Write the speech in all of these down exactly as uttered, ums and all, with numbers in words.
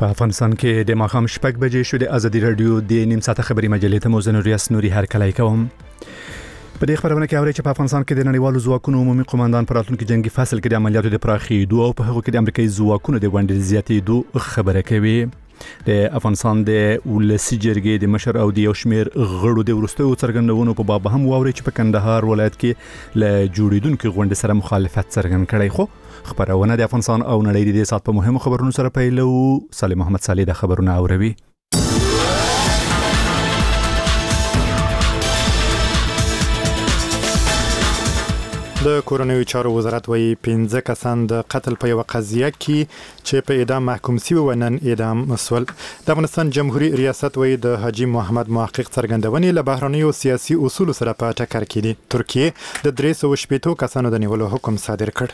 په افغانستان کې د ماښام شپږ بجې شو. د ازادي رادیو د نیم ساعته خبري مجلې ته موزن ریاس نوري هر کله کوم. په دې خبرونه کې اوري چې په افغانستان کې د نړیوالو ځواکونو عمومي قوماندان پر راتلونکي جنگي فصل کې د عملیاتو د پراخېدو او په هغه کې د امریکایي ځواکونو د ونډې زیاتېدو خبره کوي. د افغانستان د ولسی جرګې د مشر او د یو شمېر غړو د وروستیو څرګندونو په باب هم واوري چې په کندهار ولایت کې له جوړیدونکو غونډې سره مخالفت څرګند کړی. خو خبرونه د افغانستان او نړۍ د سات په مهمو خبرونو سره پیلو. سلیم محمد صالح د خبرونه اوروي. د کورنیو چارو وزارت وایي پنځه کسان د قتل په یو قضیه کې چې په اعدام محکوم شوي و نن اعدام شول. د افغانستان جمهوریت ریاست وایي د حاجی محمد محقق څرګندونې له بهرنیو سیاسي اصولو سره په ټکر کې دي. ترکیه د درې سوه شپېتو کسانو د نیولو حکم صادر کړ.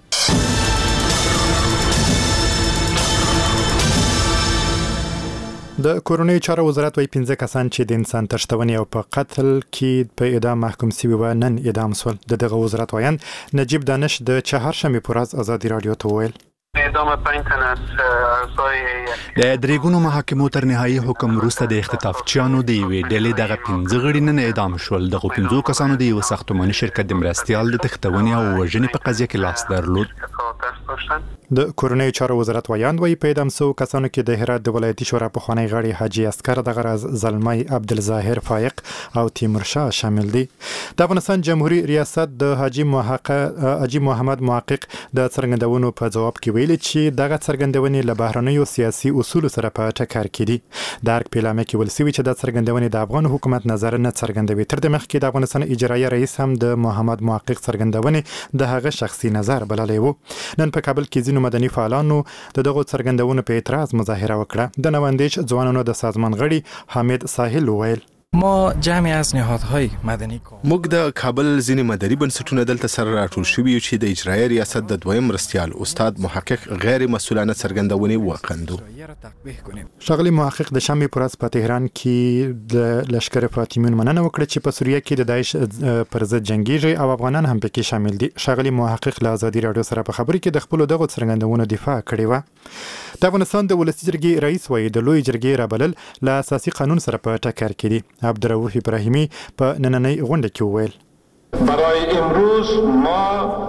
د کورنیو چارو وزارت وایي پنځه کسان چې د انسان تښتونې او په قتل کې په اعدام محکوم شوي و نن اعدام شول. د دغه وزارت وایند نجیب دانش د چهارشنبې په ورځ ازادي رادیو ته وویل اعدام پنج تن از اعضای د دریګونو محاکمو تر نهایي حکم وروسته د اختطافچیانو د یوې ډلې دغه پنځه غړي نن اعدام شول. دغه پنځو کسانو د یو ساختماني شرکت د مرستیال د تښتونې او وژنې په قضیه کې لاس درلود. د کورنیو چارو وزارت وایند وایي په اعدام شوو کسانو کې د هرات د ولایتي شورا پخوانی غړي حاجي اسکر دغه راز زلمی عبدالظاهر فایق او تیمور شاه شامل دي. د افغانستان جمهوریت ریاست د حاجی محقق حاجی محمد محقق د څرګندونو په جواب کې ویلي چې دغه څرګندونې له بهرنیو سیاسي اصولو سره په ټکر کې دي. د ارګ پیلامه کې ویل شوي چې د څرګندونې د افغان حکومت نظر نه څرګندوي. تر دې مخکې د افغانستان اجرایي رئیس هم د محمد محقق څرګندونې د هغه شخصي نظر بللی و. نن په کابل کې ځینو مدني فعالانو د دغه څرګندونو په اعتراض مظاهره وکړه. د نواندیش ځوانانو د سازمان غړي حامد ساحل وویل ما جمعی از نهادهای مدنی موږ د کابل ځینې مدني بنسټونه دلته سره راټول شوي چې د اجرایي ریاست د دویم مرستیال استاد محقق غیر مسؤلانه څرګندونې وکړو. ښاغلي محقق د شنبې په ورځ په تهران کې د لشکر فاطمیون مننه وکړه چې په سوریه کې د داعش پر ضد جنګیږي او افغانان هم پکې شامل دي. ښاغلي محقق له ازادي رادیو سره په خبرو کې د خپل دغه څرګندونو دفاع کړې و. د افغانستان د ولسی جرګې رئیس وایي د لوی جرګې رابلل له اساسي قانون سره په ټکر کې دي. عبدالرؤف ابراهیمی په نننۍ غونډه کې وویل برای امروز ما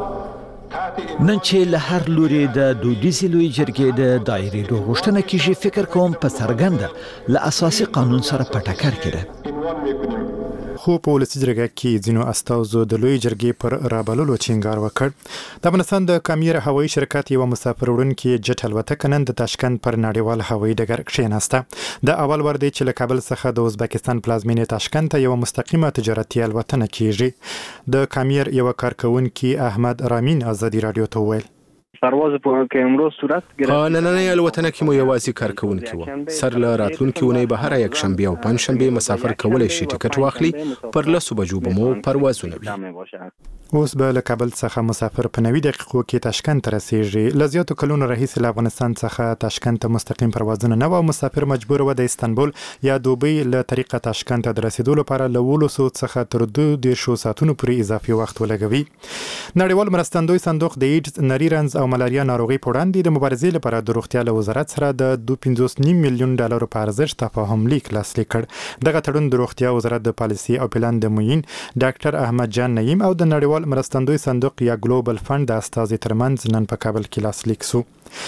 نن چې له هر لوري د دودیزې لوی جرګې د دایرې غوښتنه کیږي فکر کوم په څرګنده له اساسي قانون سره په ټکر کې ده. خو په ولسی جرګه کې ځینو استازو د لوی جرګې پر رابللو ټینګار وکړ. د افغانستان د کامیر هوایي شرکت یو مسافر وړونکي جټ الوتکه نن د تاشکند پر نړیوال هوایي ډګر کښېناسته. د اول ور دی چې له کابل څخه د ازبکستان پلازمینې تاشکند ته یو مستقیمه تجارتي الوتنه کیږي. د کامیر یو کارکونکي احمد رامین ازادي رادیو ته وویل پرواز په کې امروز صورت گرفت. نننۍ الوتنه کې مو یوازې کارکونکي وو. سر له راتلونکي ونې به هر یک شنبه او پنځ شنبه مسافر کولای شي ټیکټ واخلي. پر لسو بجو به مو پروازونه وي. اوس به له کابل څخه مسافر په نوي دقیقو کې تاشکند ته رسیږي. له زیاتو کلونو راهیسې له افغانستان څخه تاشکند ته مستقیم پروازونه نه و. مسافر مجبور و د استانبول یا دوبۍ له طریقه تاشکند ته د رسیدو لپاره له ولسو څخه تر دوه دیرشو ساعتونو پورې اضافي وخت ولګوي. نړیوال مرستندوی صندوق د ایډز، نری رنز او ملاریا ناروغي په وړاندې د مبارزې لپاره د روغتیا له وزارت سره د دوه پنځوس نیم میلیون ډالرو په ارزښت تفاهم لیک لاسلیک کړ. دغه تړون د روغتیا وزارت د پالیسي او پلان د معین ډاکټر احمد جان نعیم او د نړیوال مرستندوی صندوق یا ګلوبل فند د استازي ترمنځ نن په کابل کې لاسلیک شو.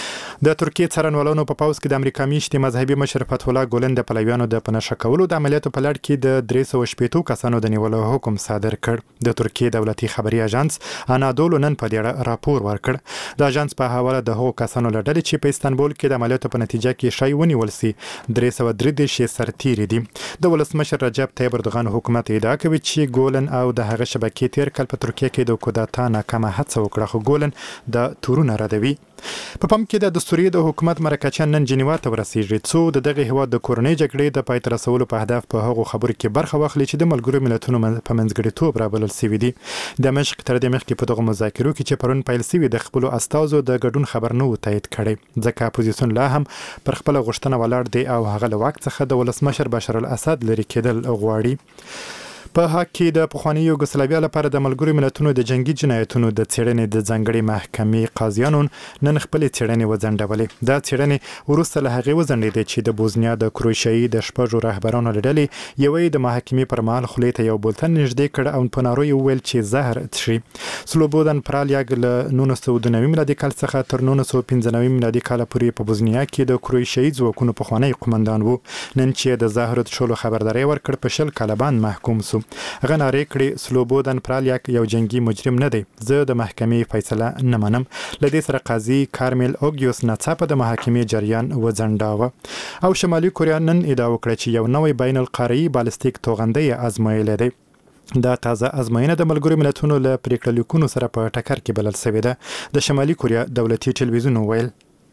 د ترکیه څارنوالانو په پاوز کې د امریکا میشتي مذهبي مشر فتح الله ګولن د پلویانو د پنهشه کولو د عملیاتو په لړ کې د درې سوه شپېتو کسانو د نیولو حکم صادر کړ. د ترکیه دولتي خبري اژانس انادولو نن په دې اړه راپور ورکړ. د اژانس په حواله د هغو کسانو له ډلې چې په استانبول کې د عملیاتو په نتیجه کې شای ونیول سي درې سوه درې دېرش یې سرتیري دي. د ولسمشر رجب طیب اردوغان حکومت ادعا کوي چې ګولن او د هغه شبکې تیر کال په ترکیه کې د کودتا ناکامه هڅه وکړه، خو ګولن د تورونه ردوي. په پام کې د دستوري د حکومت مرکچیان نن جنیوا ته ورسیږي څو د دغه هیواد د کورنۍ جګړې د پای ته رسولو په هدف په هغو خبرو کې برخه واخلي چې د ملګرو ملتونو په منځګړیتوب رابلل شوي دي. دمشق تر دې مخکې په دغه مذاکرو کې چې پرون پیل شوي د خپلو استازو د ګډون خبر نه و تایید کړی، ځکه اپوزیسیون لا هم پر خپله غوښتنه ولاړ دی او هغه له واک څخه د ولسمشر بشار الاسد لرې کېدل غواړي. په حق کې د پخواني یوګسلاویا لپاره د ملګرو ملتونو د جنگي جنایتونو د څېړنې د ځانګړي محکمې قاضیانو نن خپل څېړنې وځنډولې. دا څېړنې وروسته له هغې وځنډېدې چې د بوزنیا د کروشیایي د شپږو رهبرانو له ډلې یوې د محکمې پر مهال خولې ته یو بولتن نږدې کړ او په نارو یې وویل چې زهر څښي. سلوبودن پرالیاګ له نولس سوه دوه نوي میلادي کال څخه تر نولس سوه پنځه نوي میلادي کال پورې په بوزنیا کې د کروشیایي ځواکونو پخوانی قومندان و. نن چې د زهرو څښلو خبرداری ورکړ په شل کاله باندې محکوم سو. هغه نارې کړې سلوبودن پرالیاک یو جنگي مجرم نه دی، زه د محکمې فیصله نه منم. له دې سره قاضي کارمل اوګیوس ناڅاپه د محکمې جریان وځنډاوه او شمالي کوریا نن ادعا وکړه چې یو نوی بین القاره‌ایي بالستیک توغندی ازمایلی دی. دا تازه ازموینه د ملګرو ملتونو له پریکړه لیکونو سره په ټکر کې بلل شوې ده. د شمالي کوریا دولتي ټلویزیون وویل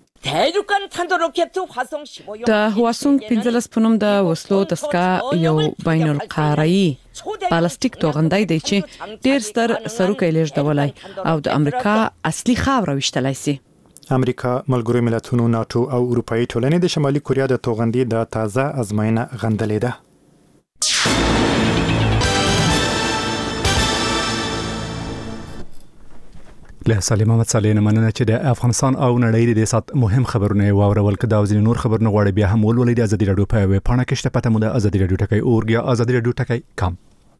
د هواسونګ پنځلس په نوم د وسلو دستګاه یو بین القاره‌ایي بالستیک توغندی دی چې ډیر ستر سروکی لیږدولی او د امریکا اصلي خاوره ویشتلی سي. امریکا، ملګرو ملتونو، ناتو او اروپایي ټولنې د شمالي کوریا د توغندي د تازه ازموینه غندلې ده. له سلیم محمد صالح نه مننه چې د افغانستان او نړۍ د سات مهم خبرونه واورول. کدا او ځینې نور خبرونه غواړي بیا هم ولولئ د ازادي رادیو په ویب پاڼه کې شته. پته مو د ازادي رادیو ټکی اورګ یا ازادي رادیو ټکی کام.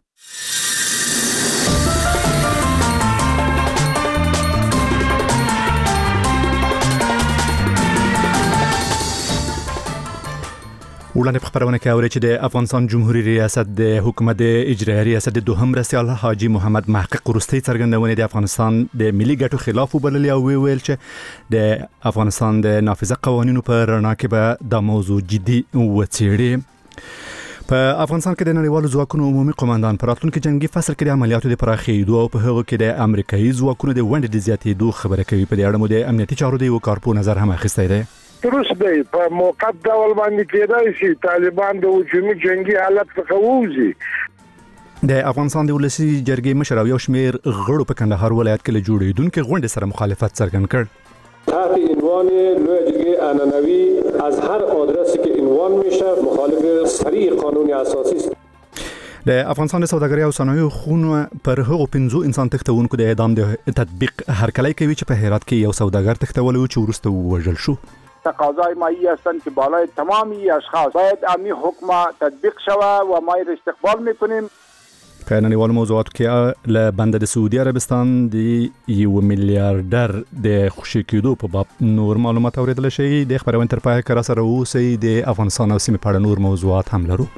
وړاندې په خبرونه کې اوري چې د افغانستان جمهوریت ریاست د حکومت اجرایي ریاست د دوهم رئیس حاجی محمد محقق وروستي څرګندونې د افغانستان د ملي ګټو خلاف وبللې او ویل چې د افغانستان د نافذه قوانینو په رڼا کې به د موضوع جدي وڅېړي. په افغانستان کې د نړیوالو ځواکونو عمومي قومندان پر راتلونکي جنگي فصل کې د عملیاتو د پراخېدو او په هغه کې د امریکایي ځواکونو د ونډې د زیاتېدو خبره کوي. په دې اړه مو د امنیتي چارو د یو کارپو نظر هم اخیستی دی. تروس دی په موقت ډول باندې کېدای شي طالبان د هجومي جنگي حالت څخه ووځي. د افغانستان د ولسی جرګې مشر او یو شمېر غړو په کندهار ولایت کې له جوړېدونکو غونډې سره مخالفت څرګند کړ. تحت عنوان لوی جرګه عنعنوي از هر آدرسی که عنوان میشه مخالف صریح قانون اساسی است. د افغانستان د سوداګرۍ او صنایعو خونه پر هغو پنځو انسان تښتونکو د اعدام د تطبیق هرکلی کوي چې په هرات کې یو سوداګر تښتولی و چې وروسته ووژل شو. تقاضای مایی هستند که بالای تمامی اشخاص باید امنی حکم تطبیق شود و ما را استقبال میکنیم. په نړیوالو موضوعاتو کې له بنده د سعودي عربستان د یو میلیارډر د خوشي کېدو په باب نور معلومات اوریدل شي. د خبرونه تر پای کې را سره اوسئ. د افغانستان او سیمې په اړه نور موضوعات هم لرو.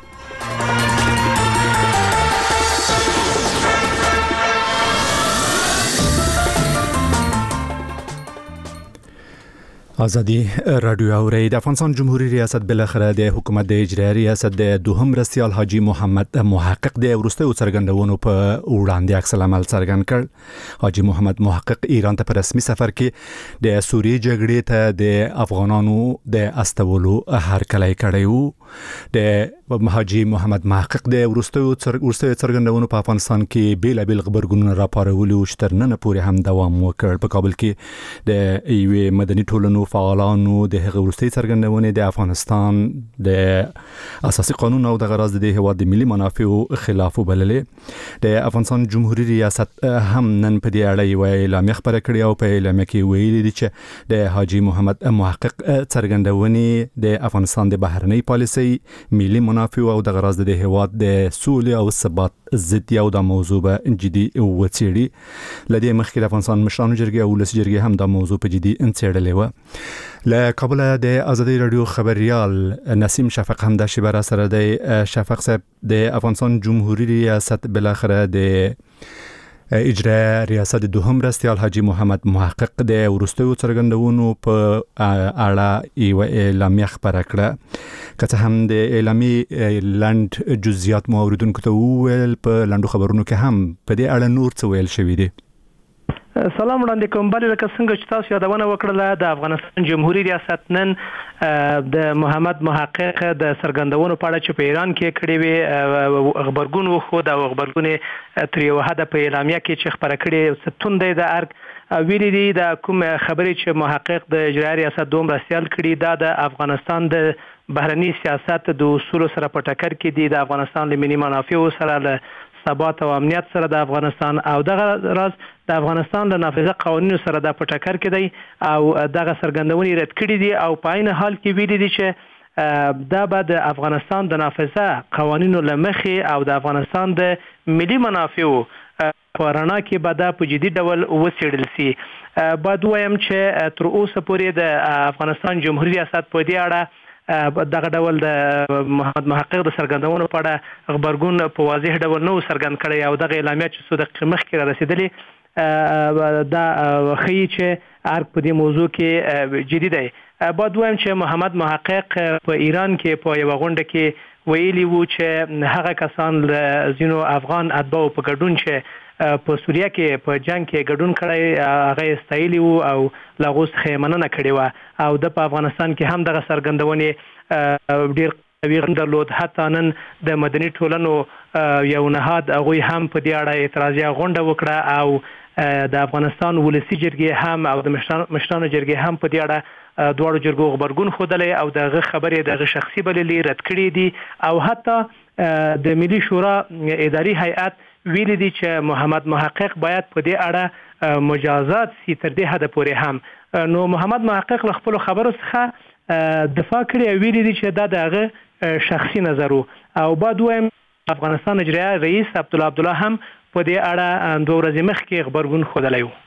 ازادي رادیو اوري. د افغانستان جمهوریت ریاست بالاخره د حکومت د اجرایي ریاست د دوهم رئیس حاجی محمد محقق د وروستي څرګندونو په وړاندې عکس العمل څرګند کړ. حاجی محمد محقق ایران ته په رسمي سفر کې د سوریې جګړې ته د افغانانو د استولو هرکلی کړی و. د حاجی محمد محقق د وروستي څرګندونو په افغانستان کې بیلابیل خبرګونونه راپارولي او تر نن پورې هم دوام وکړ. په کابل کې د یوې مدني ټولنو فعالانو د هغه وروستي څرګندونې د افغانستان د اساسي قانون او د غرض د هیواد د ملي منافعو خلاف وبللې. د افغانستان جمهوریت ریاست هم نن په دې اړه یو اعلامیه خبره کړې او په اعلامیه کې ویلي دي چې د حاجی محمد محقق څرګندونې د افغانستان د بهرنۍ پالیسۍ ملي منافع او د غرض د هیواد د سولې او ثبات ضد یو د موضوع به جدي وڅېړي. لدې مخکې د افغانستان مشرانو جرګې او ولسي جرګې هم د موضوع په جدي څېړلې و. له کابل د ازادي رادیو خبريال نسیم شفق هم د شبره سره د شفق صاحب د افغانستان جمهوریت ریاست بالاخره د اجرا ریاست دوهم رئیس حاجی محمد محقق د وروستیو څرګندونو په اړه یو اعلامیه خبره کړه. که څه هم د اعلامیې لند جزئیات مو اوریدونکو ته وویل، په لندو خبرونو کې هم په دې اړه نور څه ویل شوي دي. سلام وړاندې کوم. بل لکه څنګه چې تاسو یادونه وکړله، د افغانستان جمهوریت ریاست نن د محمد محقق د څرګندونو په اړه چې په ایران کې کړې وي خبرګون وښود او خبرګون تر یو حده په اعلامیه کې چې خبره کړې ستون دی د ارګ ویلي دي د کوم خبرې چې محقق د اجرایي ریاست دوم رسیال کړي دا د افغانستان د بهرني سیاست د اصولو سره په ټکر کې دي، د افغانستان له ملي منافعو سره له ثبات او امنیت سره د افغانستان او دغه راز د افغانستان له نافذه قوانینو سره د پټکر کې دی او دغه سرګندونې رد کړي دي او په عین حال کې ویلي دي چې دا به د افغانستان د نافذه قوانینو له مخې او د افغانستان د ملي منافعو په رڼا کې به دا په جدي ډول وڅېړل سي. باید ووایم چې تر اوسه پورې د افغانستان جمهوري ریاست په دې اړه دغه ډول د محمد محقق د څرګندونو په اړه غبرګون په واضح ډول نه و څرګند کړی او دغه اعلامیه چې څو دقیقې مخکې را رسېدلې دا ښیي چې ارګ په دې موضوع کې جدي دی. باید ووایم چې محمد محقق په ایران کې په یوه غونډه کې ویلي وو چې هغه کسان له ځینو افغان اتباعو په ګډون چې په سوریه کې په جنگ کې ګډون کړی هغه یې ستایلي وو او له هغو څخه یې مننه کړې وه او د په افغانستان کې هم دغه څرګندونې ډېر قوي غږ درلود. حتی نن د مدني ټولنو یو نهاد هغوی هم په دې اړه اعتراضیه غونډه وکړه او د افغانستان ولسي جرګې هم او د مشرانو جرګې هم په دې اړه دواړو جرګو غبرګون ښودلی او دغه خبرې دغه شخصي بللې رد کړي دي او حتی د ملي شورا اداري هیئت ویلي دي چې محمد محقق باید په دې اړه مجازات سي تر دې حده پورې هم. نو محمد محقق له خپلو خبرو څخه دفاع کړي او ویلي دي چې دا د هغه شخصي نظر او باید ووایم افغانستان اجرایه رئیس عبدالله عبدالله هم په دې اړه دوه ورځې مخکې غبرګون ښودلی و.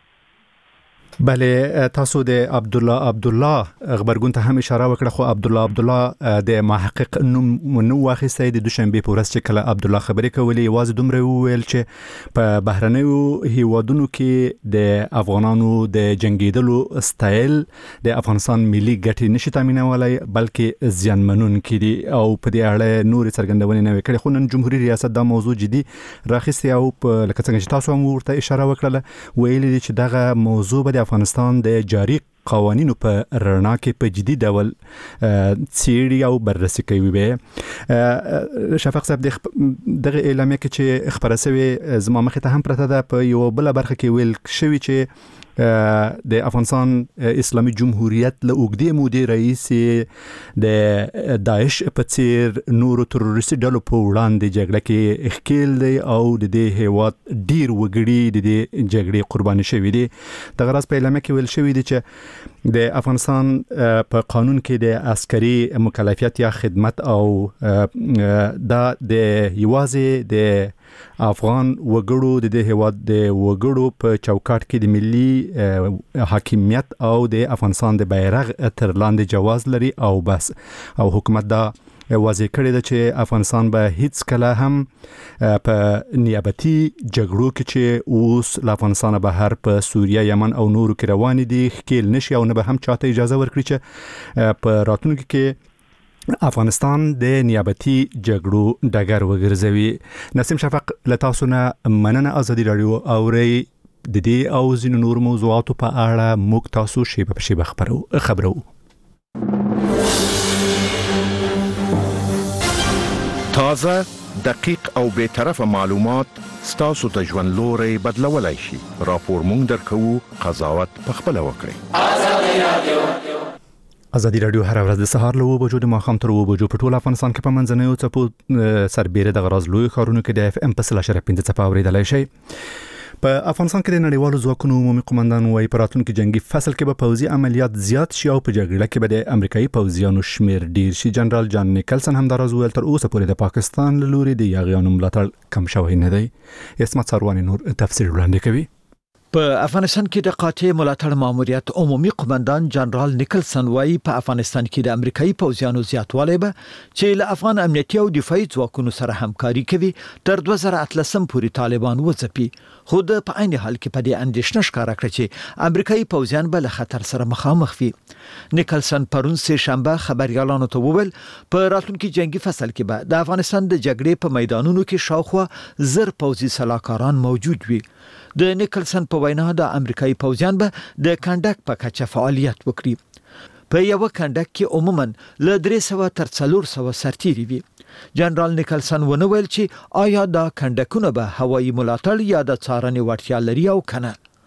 بله تاسو د عبدالله عبدالله غبرګون ته هم اشاره وکړه خو عبدالله عبدالله د محقق نوم نو واخیستی د دوشنبه په ورځ چې کله عبدالله خبرې کولې یوازې دومره وویل چې په بهرنیو هیوادونو کې د افغانانو د جنگیدلو ستایل د افغانستان ملي ګټې نشي تامینولی بلکې زیانمنونکي دي او په دې اړه نورې څرګندونې نه وې کړې خو نن جمهوري ریاست دا موضوع جدي راخیستی او لکه څنګه چې تاسو هم ورته اشاره وکړله ویلي دي چې دغه موضوع به د افغانستان د جاری قوانینو په رڼا کې په جدي ډول څېړي او بررسي کوي. به شفق صاحب دغه اعلامیه کې چې خبره شوې زما مخې ته هم پرته ده په یو بل برخه کې ویل شوی چې د افغانستان اسلامي جمهوریت له اوږدې مودې رئیس د داعش په څیر نورو تروریستي ډلو په وړاندې جګړه کې ښکیل دی او د دې هیواد ډیر وګړي د دې جګړې قرباني شوي دي. دغه راز په اعلامیه کې ویل شوی دی چې د افغانستان په قانون کې د عسکري مکلفیت یا خدمت او دا د یوازې د افغان وګړو د دې هیواد د وګړو په چوکاټ کې د ملي حاکمیت او د افغانستان د بیرغ تر لاندې جواز لري او بس او حکومت دا واضح کړی ده چې افغانستان به هیڅ کله هم په نیابتي جګړو کې چې اوس له افغانستان بهر په سوریه یمن او نورو کې روان دي ښکیل نشي او نه به هم چاته اجازه ورکړي چې په راتلونکي کې افغانستان د نیابتي جګړو ډګر وګرځوي. نسیم شفق له تاسو نه مننه. ازادي راډیو اوري د دې او ځینو نور موضوعاتو په اړه موږ تاسو شیبه په شیبه خبرو خبرو تازه دقیق او به طرفه معلومات ستاسو ته ژوند لوري بدلولای شي. راپور مونږ درکو قضاوت په خپل وکړئ. ازادي راډیو ازادي راډیو هر ورځ د سهار له وبو د ماخام تر وبو په ټول افغانستان کې په منځنیو څپو سربېره د غراز لوی خارونو کې د اف ام په سل اشاره پنځه څپه اوریدلای شي. په افغانستان کې د نړیوالو ځواکونو عمومي قومندان وايي په راتلونکي جنگي فصل کې به پوځي عملیات زیات شي او په جګړه کې به د امریکایي پوځیانو شمیر ډیر شي. جنرال جان نیکلسن هم دا راز ویل تر اوسه پورې د پاکستان له لوري د یاغیانو ملاتړ کم شوی نه دی. اسمت سروانی نور تفسیر وړاندې کوي. په افغانستان کې د قاطع ملاتړ ماموریت عمومي قومندان جنرال نیکلسن وايي په افغانستان کې د امریکایي پوځیانو زیاتوالی به چې له افغان امنیتي او دفاعي ځواکونو سره همکاري کوي تر دوه زره اتلسم پورې طالبان وځپي. خو د په عین حال کې په دې اندېښنه ښکاره کړه چې امریکایي پوځیان به له خطر سره مخامخ وي. نیکلسن پرون سه شنبه خبريالانو ته وویل په راتلونکي جنگي فصل کې به د افغانستان د جګړې په میدانونو کې شاوخوا زر پوځي سلاکاران موجود وي. د نیکلسن په وینا د امریکایي پوځیان به د کندک په کچه فعالیت وکړي. په یو کندک کې عموما له درې سوه تر څلور سوه سرتیري وي. جنرال نیکلسن ونه ویل چې آیا دا کندکونه به هوایي ملاتړ یا د څارنې وړتیا لري او کنه.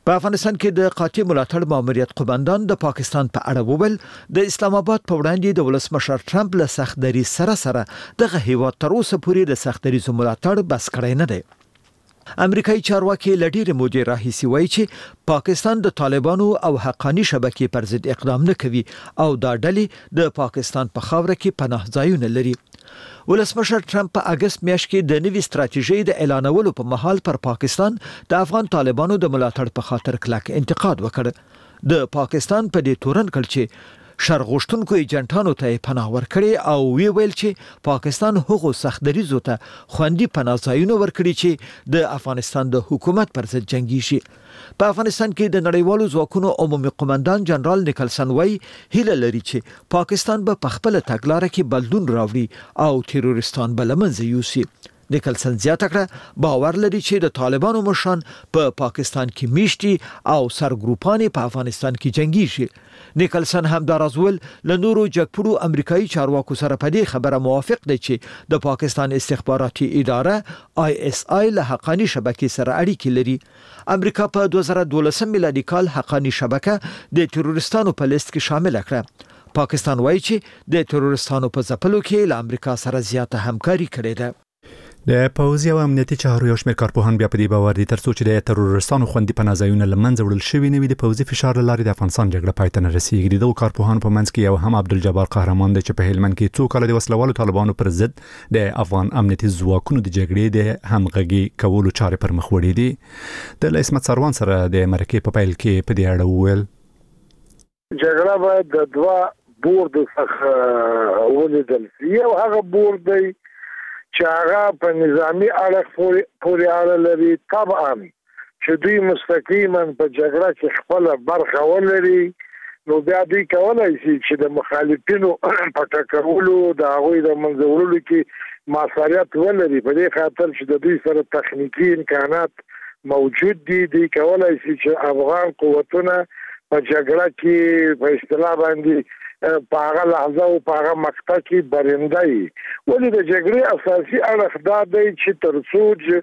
په افغانستان کې د قاطع ملاتړ ماموریت قومندان د پاکستان په اړه وویل د اسلام آباد په وړاندې د ولسمشر ټرمپ له سختدري سره سره دغه هیواد تر اوسه پورې د سختدریزو ملاتړ بس کړی نه دی. امریکایي چارواکي لډیر مودې راهیسې وایي چې پاکستان د طالبانو او حقانی شبکې پر ضد اقدام نه کوي او دا ډلې د پاکستان په خاوره کې پناه ځایونه لري. ولسمشر ټرمپ په اگست میاشت کې د نوې ستراتیژۍ د اعلانولو په مهال پر پاکستان د افغان طالبانو د ملاتړ په خاطر کلک انتقاد وکړ. د پاکستان په دې تورن کړ چې شرغشتونکو ایجنټانو ته پناه ورکړي او وی ویل چې پاکستان هغو سختدریزو ته خوندي پناه ځایونه ورکړي چې د افغانستان د حکومت پر ضد جنگي شي. په افغانستان کې د نړیوالو ځواکونو عمومي قومندان جنرال نیکلسن وایي هیله لري چې پاکستان به په خپل تګلارې کې بدلون راوړي او تروریستان به له منځه یوسي. نیکلسن زیاته کړه باور لري چې د طالبانو مشران په پا پاکستان کې میشتي او سرګروپانې په افغانستان کې جنگي شي. نیکلسن هم دا راځول له نورو جګپړو امریکایي چارواکو سره په دې خبره موافق دی چې د پاکستان استخباراتي اداره آی اس آی له حقانی شبکې سره اړیکې لري. امریکا په دوه زره دولسم میلادي کال حقانی شبکه د تروریستانو په لیست کې شامل کړه. پاکستان وایي چې د تروریستانو په ځپلو کې له امریکا سره زیاته همکاري کړې ده. د پوځي او امنیتي چارو یو شمېر کارپوهان بیا په دې باور دي ترڅو چې د تروریستانو خوندي پناه ځایونه له منځه وړل شوي نه وي د پوځي فشار له لارې د افغانستان جګړه پای ته نه رسېږي. دغو کارپوهانو په منځ کې یو هم عبدالجبار قهرمان دی چې په هلمند کې څو کاله د وسلوالو طالبانو پر ضد د افغان امنیتي ځواکونو د جګړې د همغږي کولو چارې پر مخ وړې دي. د عصمت سروان سره د مرکې په پیل کې په دې اړه وویل جګړه باید د دوه بورډ څخه ولیدل شي. یو هغه بورډ دی چې هغه په نظامی اړخ پورې اړه لري. طبعا چې دوی مستقیما په جګړه کې خپل برخه ولري نو بیا دوی کولای شي چې د مخالفینو په ټکرولو د هغوی د منځه وړلو کې مؤثریت ولري. په دې خاطر چې د دوی سره تخنیکی امکانات موجود دي دوی کولای شي چې افغان قوتونه په جګړه کې په اصطلاح باندې په هغه لحظه او په هغه مقطع کې برنده وي. ولې د جګړې اساسي اړخ دا دی چې ترڅو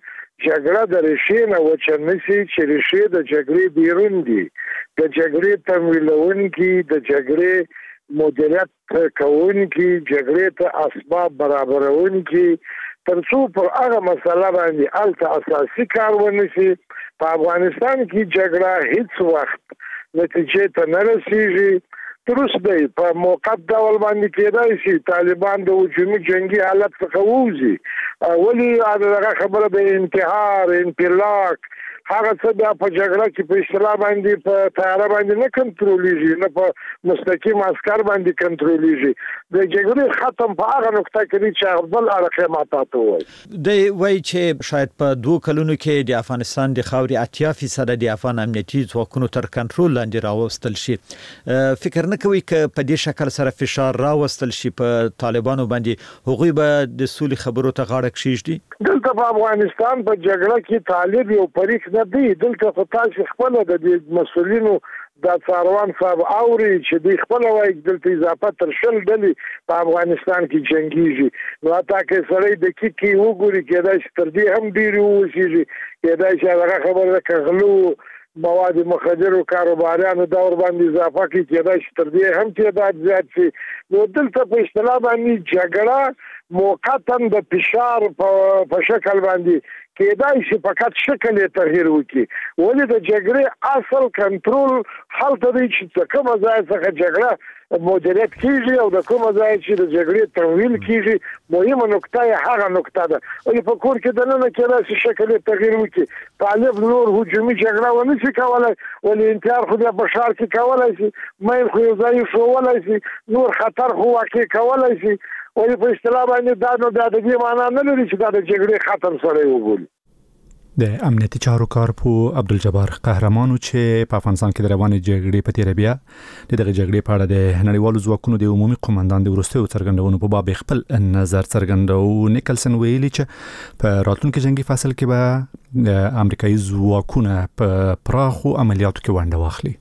جګړه د ریښې نه وچه نشي چې ریښې د جګړې بیرون دي د جګړې تمویلونکي د جګړې مدیریت کوونکي جګړې ته اسباب برابرونکي ترڅو پر هغه مسله باندې الته اساسي کار ونشي. په افغانستان کې جګړه هیڅ وخت نتیجې ته نه رسیږي. ترڅ دی په موقت ډول باندې کېدای شي طالبان د هجومي جنگي حالت څخه ووځي. ولی هغه خبره د انتحار انطلاق هغه څه بیا په جګړه کې په اصطلاح باندې په تیاره باندې نه کنټرولېږي نه په مستقیم عسكر باندې کنټرولېږي. د جګړې ختم په هغه نقطه کې چې بل اړخ ماته وایي. د وایي چې شاید په دوه کلونو کې د افغانستان د خاورې اتیا فیصد د افغان امنیتي ځواکونو تر کنټرول لاندې راوستل شي. فکر نه کوي چې په دې شکل سره فشار راوستل شي په طالبانو باندې هغوی به د سولې خبرو ته غاړه کېږدي؟ دلته په افغانستان په جګړه کې طالب یو پریک نه دی. دلته خو تاسو خپل د دې مسؤلینو د څاروان صاحب اوري چې دوی خپل وایي دلته اضافه تر شل ډلې په افغانستان کې جنگيږي. نو اته کې سړی د کیکی وګوري کېدای شي تر دې هم ډیر وشي کېدای شي هغه خبره کغلو مواد مخدر او کاروباریانو دور باندې اضافه کې کېدای شي تر دې هم تعداد زیات شي. نو دلته په اصطلاح باندې جګړه موقتا د فشار په شکل باندې کېدای شي فقط شکل یې تغییر وکړي. ولې د جګړې اصل کنټرول هلته دی چې کومه ځای څخه جګړه مدیریت کیږي او د کومه ځای چې د جګړې تمویل کیږي مهمه نقطه یې هغه نقطه ده. ولې په کور کې دننه کېدای شي شکل یې تغییر وکړي. طالب نور هجومي جګړه ونه شي کولی. ولې انتحار خو بیا په ښار کې کولی شي میل خو یو ځای ښوولی شي نور خطر خو واقع کولی شي. ولې په اصطلاح باندې دا نو دا د دې معنا نه لري چې دا د جګړې ختم سره وګوري. د امنیتي چارو کارپوه عبدالجبار قهرمان چې په افغانستان کې د روانې جګړې په تیره بیا د دغه جګړې په اړه د نړیوالو ځواکونو د عمومي قومندان د وروستیو څرګندونو په باب خپل نظر څرګندو. نیکلسن ویلي چې په راتلونکي جنگي فصل کې به د امریکایي ځواکونه په پراخو عملیاتو کې ونډه واخلي.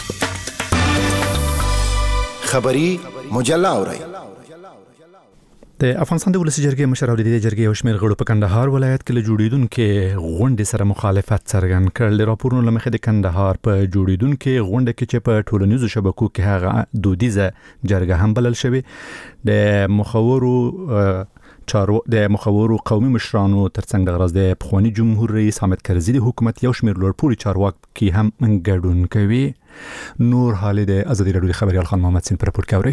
خبری مجله اورئ. د افغانستان د ولسی جرګې مشر او د دې جرګې یو شمېر غړو په کندهار ولایت کې له جوړیدونکو غونډې سره مخالفت څرګند کړل. راپورونه لمخې د کندهار په جوړیدونکو غونډه کې چې په ټولنیزو شبکو کې هغه دودیزه جرګه هم بلل شوې د مخورو چارو د مخورو قومي مشرانو ترڅنګ د غرض د پخوانی جمهور رئیس حامد کرزي د حکومت یو شمېر لوړپوړي چارواکي هم ګډون کوي. نور حال د ازادي راډیو خبريال خان محمد سین پر راپور کوي.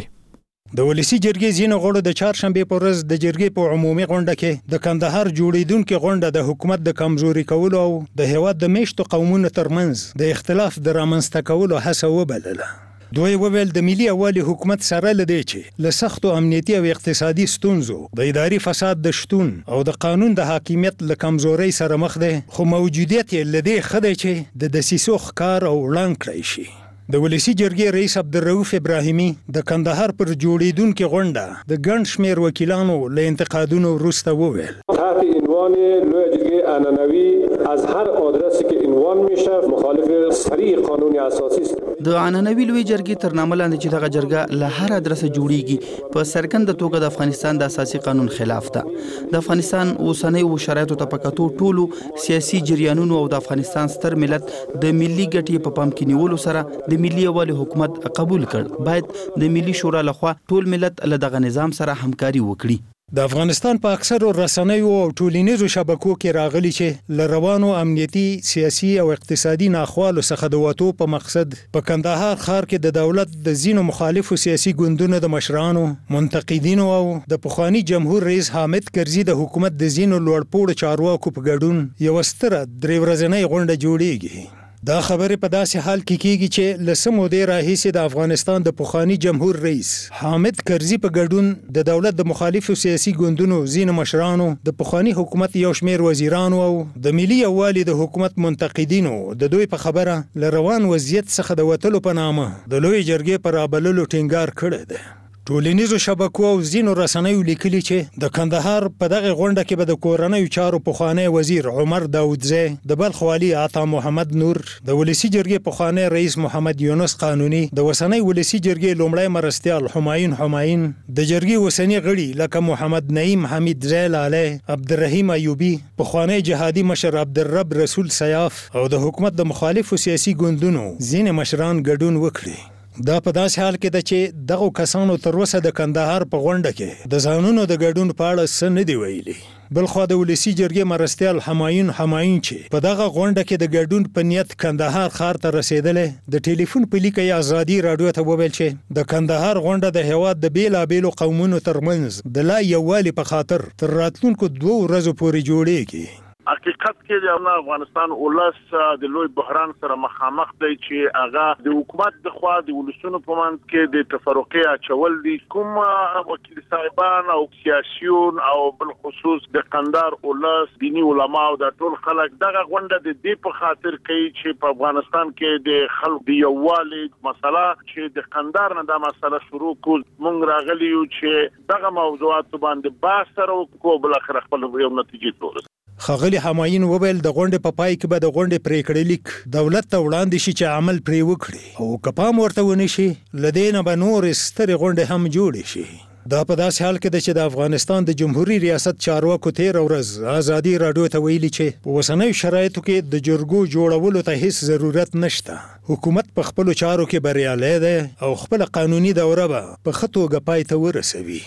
د ولسی جرګې ځینو غړو د چهارشنبه په ورځ د جرګې په عمومي غونډه کې د کندهار جوړیدونکو غونډه د حکومت د کمزوري کولو او د هیواد د میشتو قومونو ترمنځ د اختلاف د رامنځته کولو هڅه وبلله. دوی وویل د ملي اوالي حکومت سره لدی چې له سختو امنیتي او اقتصادي ستونزو د اداري فساد د شتون او د قانون د حاکمیت له کمزوري سره مخ دی، خو موجودیت یې لدی خدای چې د دسیسو ښکار او وړاند کړی شي. د ولسی جرګې رئیس عبدالرؤف ابراهیمی د کندهار پر جوړیدونکو غونډه د ګڼ شمېر وکیلانو له انتقادونو وروسته وویل تحت عنوان لوی جرګه عنعنوي از هر آدرسی که عنوان میشه مخالف صریح قانون اساسی است. د عنعنوي لوی جرګې تر نامه لاندې چې دغه جرګه له هر ادرسه جوړیږي په سرګند توګه د افغانستان د اساسي قانون خلاف ده. د افغانستان اوسنۍ او شرایطو ته پکاتو ټولو سیاسي جریانونو او د افغانستان ستر ملت د ملي ګټې په پام کې نیولو سره د ملي اوالي حکومت قبول کړ. باید د ملي شورا لخوا ټول ملت له دغه نظام سره همکاري وکړي. د افغانستان په اکثرو رسنیو او ټولنیزو شبکو کې راغلي چې ل روانو امنیتي، سیاسي او اقتصادي ناخوالو څخه د وټو په مقصد په کندهار ښار کې د دولت د زینو مخالفو سیاسي ګوندونو د مشرانو، منتقدینو او د پخوانی جمهور رئیس حامد کرزي د حکومت د زینو لوړپوړو چارواکو په ګډون یو ستره درې ورځنۍ غونډه جوړیږي. دا خبره په داسې حال کې کیږي چې لسمو د راهیسې د افغانستان د پخوانی جمهور رئیس حامد کرزي په ګډون د دولت د مخالفو سیاسي ګوندونو زینو مشرانو، د پخوانی حکومت یو شمېر وزیرانو او د ملي اوالي د حکومت منتقدینو د دوی په خبره ل روان وضعیت څخه د وټلو په نامه د لوی جرګې پر رابللو ټینګار کړی دی. ټولنیزو شبکو او زینو رسنیو لیکلي چې د کندهار په دغه غونډه کې به د کورنیو چارو پخوانی وزیر عمر داودزی، د بلخ والي عطا محمد نور، د ولسی جرګې پخوانی رئیس محمد یونس قانوني، د وسنۍ ولسی جرګې لومړی مرستیال همایون همایون، د جرګې وسنۍ غړي لکه محمد نعیم حمید زیل علی، عبدالرحیم ایوبی، پخوانی جهادي مشر عبدالرب رسول سیاف او د حکومت د مخالفو سیاسي ګوندونو ځینې مشران ګډون وکړي. دا په داسې حال کې ده چې دغه کسانو تر اوسه د کندهار په غونډه کې د ځانونو د ګډون په اړه څه نه دی ویلي. بلخوا د ولسی جرګې مرستیال همایون همایون چې په دغه غونډه کې د ګډون په نیت کندهار ښار ته رسیدلې، د ټلیفون په لیک یې ازادي راډیو ته وویل چې د کندهار غونډه د هیواد د بیلابیلو قومونو ترمنځ د لا یووالي په خاطر تر راتلونکو دوه ورځو پورې جوړیږي. حقیقت کې د افغانستان ولس د لوی بحران سره مخامخ دی چې هغه د حکومت د خوا د ولسونو په منځ کې د تفرقه اچول دي. کوم وکیل صاحبان او سیاسيون او بل خصوص د قندهار ولس، دینی علما او د ټول خلک دغه غونډه د دې په خاطر کوي چې په افغانستان کې د خلک د یووالي مسله چې د قندهار نه د مسله شروع کو مونږ راغلی یو چې دغه موضوعات باندې بحث سره وکړو، بل اخر خپل یو نتیجې تورس. خغلی همایون وویل د غونډې په پای کې به د غونډې پریکړې لیک دولت ته وړاندې شي چې عمل پرې وکړي او که پام ورته ونه شي له دې نه به نورې سترې غونډې هم جوړې شي. دا په داسې حال کې ده چې د افغانستان د جمهوریت ریاست چارواکو تیر ورځ ازادي راډیو ته ویلي چې په اوسنیو شرایطو کې د جرګو جوړولو ته هیڅ ضرورت نشته. حکومت په خپلو چارو کې بریالی دی او خپل قانوني دوره به په ښه توګه پای ته ورسوي.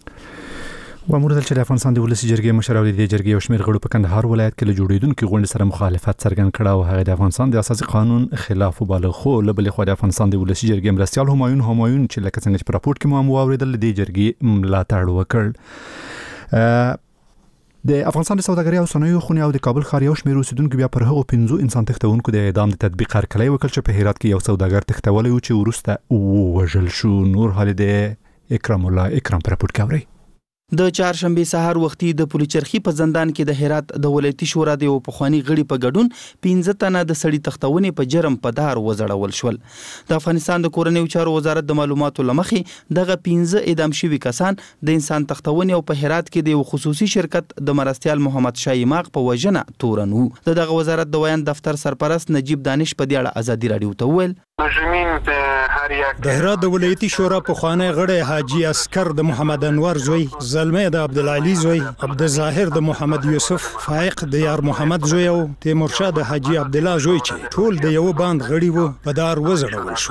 وامور دل چې د افغانستان د ولسی جرګې مشر او د جرګې یو شمېر غړو په کندهار ولایت کې له جوړیدونکو غونډې سره مخالفت څرګند کړ او هغه د افغانستان د اساسي قانون خلاف وباله. خو له بلې خوا د افغانستان د ولسی جرګې مرستیال همایون همایون چې لکه څنګه چې په راپورټ کې مو هم واوریدل د جرګې ملاتړ وکړ. د افغانستان د سوداګرۍ او صنایعو خونې او د کابل ښار یو شمېر اوسیدونکو بیا پر هغو پنځو انسان تښتونکو د اعدام د تطبیق هرکلی وکړ چې په هرات کې یو سوداګر تښتولی و چې وروسته ووژل شو. نور حال د اکرام الله اکرام پر راپورټ کوي. د چهارشنبه سحر وختي د پولیچرخي په زندان کې د هرات د ولایتي شورا د پخوانی غړي په ګډون پنځه تنه د سړي تختونې په جرم په دار وزړول شول. د افغانستان د کورنیو چارو وزارت د معلوماتو لمخې دغه پنځه اعدام شوي کسان د انسان تختونې او په هرات کې د یو خصوصي شرکت د مرستیال محمد شاه یماغ په وژنه تورن وو. دغه وزارت د ویان دفتر سرپرست نجیب دانش په دې اړه ازادي راډیو ته وویل مجرمین هر یک د هرات د ولایتي شورا پخوانی غړی حاجی اسکر د محمد انور زوی، زلمی د عبدالعلی زوی، عبدالظاهر د محمد یوسف، فائق د یار محمد زوی او تیمورشاه د حاجی عبدالله زوی چې ټول د یو باند غړي وو په دار وزړول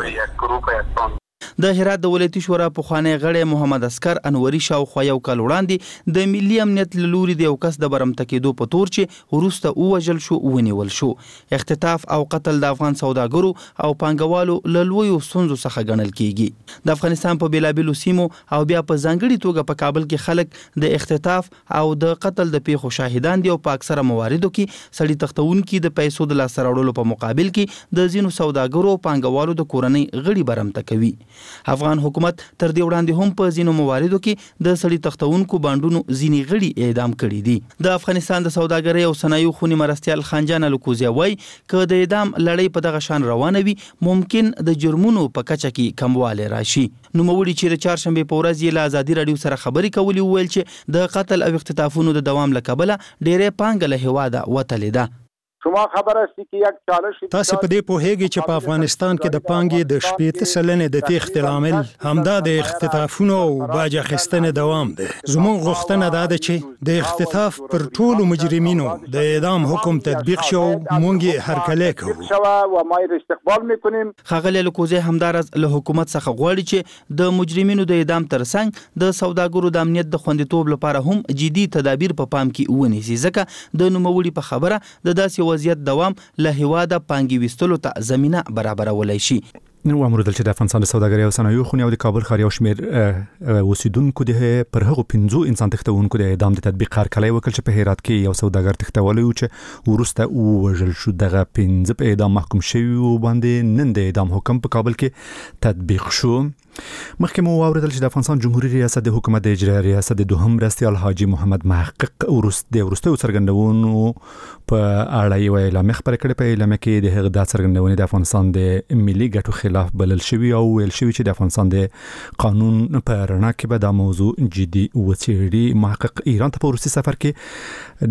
شو. د هرات د ولایتي شورا پخوانی غړی محمد اسکر انوري شاوخوا یو کال وړاندې د ملي امنیت له لوري د یو کس د برمته کېدو په تور چې وروسته ووژل شو ونیول شو. اختطاف او قتل د افغان سوداګرو او پانګوالو له لویو ستونزو څخه ګڼل کیږي. د افغانستان په بیلابیلو سیمو او بیا په ځانګړي توګه په کابل کې خلک د اختطاف او د قتل د پیښو شاهدان دي او په اکثره مواردو کې سړي تختونکي د پیسو د لاسته راوړلو په مقابل کې د ځینو سوداګرو او پانګوالو د کورنۍ غړي برمته کوي. افغان حکومت تر دې وړاندې هم په ځینو مواردو کې د سړي تختونکو باندونو ځینې غړي اعدام کړي دي. د افغانستان د سوداګرۍ او صنایعو خونی مرستیال خانجان الکوزی وایي که د اعدام لړۍ په دغه شان روانه وي ممکن د جرمونو په کچه کې کموالی راشي. نوموړي چې د چهارشنبې په ورځ یې له ازادي راډیو سره خبرې کولې وویل چې د قتل او اختطافونو د دوام له کبله ډېرې پانګه له هېواده وتلې ده. شما خبر است که یک چالش تاسو په دې پوهیږئ چې په افغانستان کې د پانګې د شپېته سلنې د تېښتې لامل همدا د اختطافونو او باج اخیستنې دوام دی. زموږ غوښتنه دا ده چې د اختطاف پر ټولو مجرمینو د اعدام حکم تطبیق شو او موږ یې هرکلی کوو و ما یې استقبال میکنیم. ښاغلی الکوزی همداراز له حکومت څخه غواړي چې د مجرمینو د اعدام ترڅنګ د سوداګرو د امنیت د خوندیتوب لپاره هم جدي تدابیر په پام کې ونیسي ځکه د نوموړي په خبره د داسې وضعیت دوام له هېواده پانګې ویستلو ته زمینه برابرولای شي. نو امرودل چې د افغانستان د سوداګرۍ او صنایعو خونې او د کابل ښار یو شمېر اوسیدونکو د پر هغو پنځو انسان تښتونکو د اعدام د تطبیق هرکلی وکړ چې په هرات کې یو سوداګر تښتولی و چې وروسته ووژل شو. دغه پنځه په اعدام محکوم شوي باندې نن د اعدام حکم په کابل کې تطبیق شو. مخکې مو واوریدل چې د افغانستان جمهوریت ریاست د حکومت د اجرایي ریاست د دوهم مرستیال حاجی محمد محقق ورست د وروستیو څرګندونو په اړه یو اعلامیه خپره کړې. په اعلامیه کې د هغه د څرګندونې د افغانستان د ملي ګټو خلاف بلل شوی او ویل شوی چې د افغانستان د قانون په رڼا کې به دا موضوع جدي وڅېړي. محقق ایران ته په وروستي سفر کې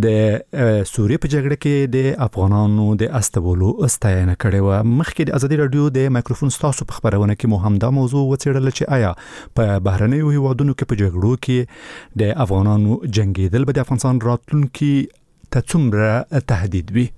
د سوریې په جګړه کې د افغانانو د استولو ستاینه کړې وه. مخکې د ازادي راډیو د مایکروفون ستاسو په خپرونه کې مو هم دا موضوع وڅېړله چې آیا په بهرنیو هیوادونو کې په جګړو کې د افغانانو جنګېدل به د افغانستان راتلونکي ته څومره تهدید وي.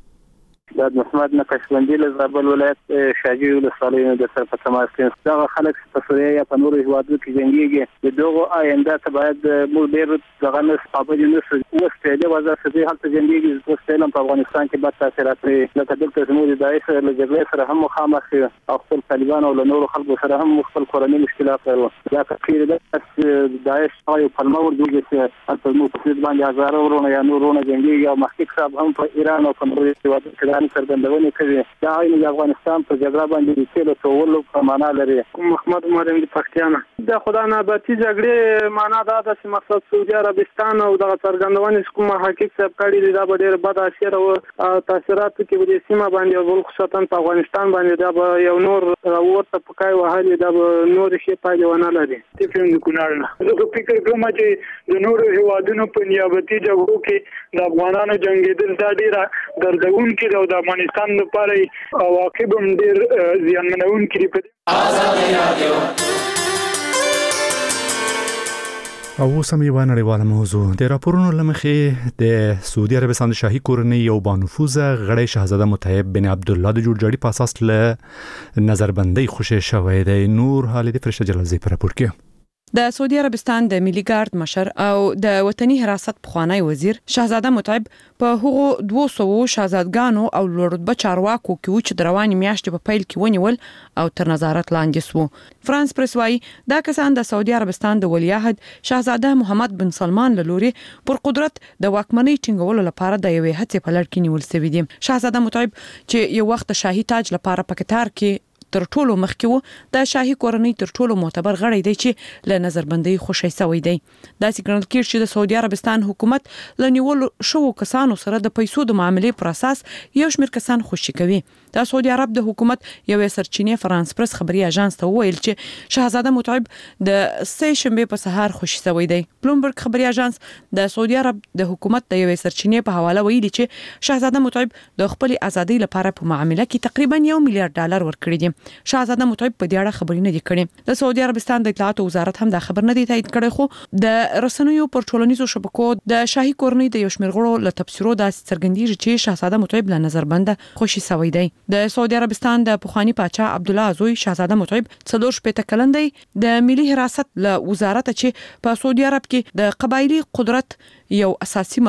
د محمد نقشبندي له زابل ولایت شاجوی ولسوالۍ د سر په تماس کې دغه خلک په سوریه یا په نورو هیوادونو کې جنګېږي د دغو آینده ته باید موږ ډېر دغه نه پابندي نه شو. اوس پهلې وضع چې هلته جنګېږي اوس فعلا په افغانستان کې بد تاثیرات لري. لکه دلته زموږ د داعش له جګړې سره هم مخامخ او خپل طالبان او له نورو خلکو سره هم خپل کورني مشکلات لرو. دا تقریر د داعش او پلمه ورجوږي چې هلته موږ په څیر باندې هزاره ورونه یا نورونه جنګېږي او محقق صاحب هم په ایران او په نورو هیوادونو کې څرګندونې کوي. دا عین د افغانستان په جګړه باندې د تیلو ټولو په معنا لري. محمد عمر د پښتانه د خدای نه باتی جګړې معنا دا ده چې مقصد سعودي عربستان او د څرګندونې کوم حقیقت صاحب کړي دي دا به ډېر بد اثر او تاثیرات کې د سیمه باندې او خصوصا په افغانستان باندې دا به یو نور ورته پکای وهلي دا به نور شي پایله ونه لري. تفهم د کونړ زه فکر کوم چې د نورو هیوادونو په نیابتي جګړو کې د افغانانو جنگیدل دا ډېر دردونکي او د افغانستان لپاره عواقب هم ډېر زیانمنونکي دي. آزادي رادیو او سم یو نړیواله موضوع د راپورونو لمخې د سعودي عربستان د شاهي کورنۍ یو بانفوذه غړی شاهزاده مطیب بن عبدالله د جوړجاړي په اساس له نظربندۍ خوشی شوی دی. نور حال د فرشته جلالزی په راپور کې د سعودي عربستان د ملي ګارد مشر او د وطني حراست پخوانی وزیر شاهزاده مطیب په هغو دوه سوه شاهزادګانو او لوړرتبه چارواکو کې چې د رواني میاشتې په پیل کې ونیول او تر نظارت لاندې سو. فرانس پریس وايي دا کسان د سعودي عربستان د ولیعهد شاهزاده محمد بن سلمان له لوري پر قدرت د واکمنۍ ټینګولو لپاره د یوې هڅې په لړ کې نیول شوي دي. شاهزاده مطیب چې یو وخت شاهي تاج لپاره په قطار کې تر ټولو مخکې وو د شاهي کورنۍ تر ټولو معتبر غړی دی چې له نظربندۍ خوشی شوی دی. داسې ګڼل کېږي چې د سعودي عربستان حکومت له نیولو شوو کسانو سره د پیسو د معاملې پر اساس یو شمېر کسان خوشي کوي. د سعودي عرب د حکومت یوې سرچینې فرانس پریس خبري اژانس ته وویل چې شاهزاده مطیب د سه شنبې په سهار خوشي شوی دی. بلومبرګ خبري اژانس د سعودي عرب د حکومت د یوې سرچینې په حواله ویلي چې شاهزاده مطیب د خپل ازادۍ لپاره په معامله کې تقریبا یو میلیارډ ډالر ورکړي دي. شاهزاده متعب په دې اړه خبرې نه دي کړې. د سعودي عربستان د اطلاعات وزارت هم دا خبر نه دی تایید کړی، خو د رسنیو پر ټولنیزو شبکو د شاهي کورنۍ د یو شمېر غړو له تفسیرو د څرګندېږي چې شاهزاده متعب له نظربند خوشي سوی دی. د سعودي عربستان د پخوانی پاچا عبدالله زوی شاهزاده متعب څلور شپېته کلن دی. د ملي حراست له وزارت چې په سعودي عرب کې د قبایلی قدرت یو اساسي